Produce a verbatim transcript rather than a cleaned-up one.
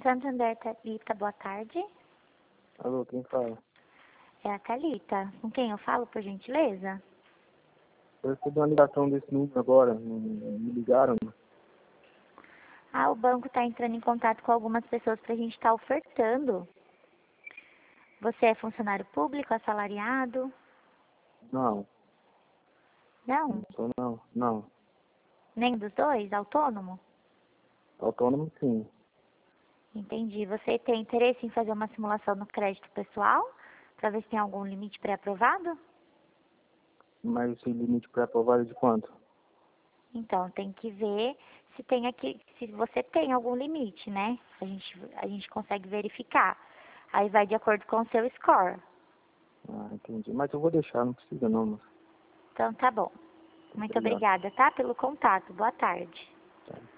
Santander, Thalita, boa tarde. Alô, quem fala? É a Thalita. Com quem eu falo, por gentileza? Eu recebi uma ligação desse número agora, me me ligaram. Ah, o banco está entrando em contato com algumas pessoas para a gente estar ofertando. Você é funcionário público, assalariado? Não, Não? não sou não, não. Nem dos dois? Autônomo? Autônomo sim, Entendi. Você tem interesse em fazer uma simulação no crédito pessoal? Para ver se tem algum limite pré-aprovado? mas esse limite pré-aprovado é de quanto? Então, tem que ver se tem aqui, se você tem algum limite, né? A gente, a gente consegue verificar. Aí vai de acordo com o seu score. Ah, entendi. Mas eu vou deixar, não precisa não, mas Então, tá bom. Muito obrigado. obrigada, tá? Pelo contato. Boa tarde. Tá.